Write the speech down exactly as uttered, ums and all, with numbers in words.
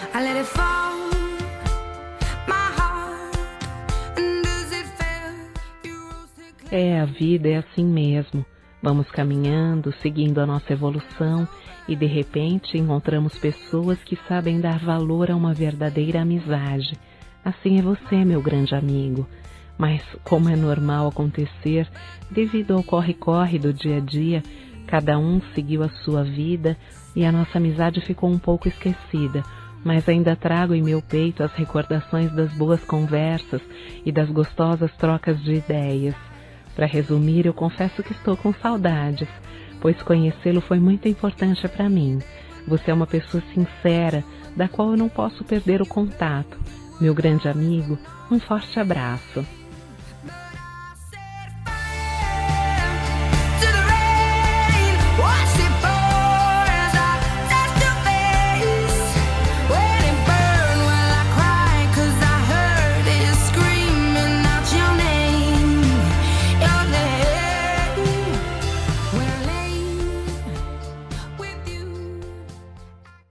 I let it fall, my heart, and does it fail? You rose to... É, a vida é assim mesmo. Vamos caminhando, seguindo a nossa evolução e de repente encontramos pessoas que sabem dar valor a uma verdadeira amizade. Assim é você, meu grande amigo. Mas, como é normal acontecer, devido ao corre-corre do dia a dia, cada um seguiu a sua vida e a nossa amizade ficou um pouco esquecida, mas ainda trago em meu peito as recordações das boas conversas e das gostosas trocas de ideias. Para resumir, eu confesso que estou com saudades, pois conhecê-lo foi muito importante para mim. Você é uma pessoa sincera, da qual eu não posso perder o contato. Meu grande amigo, um forte abraço.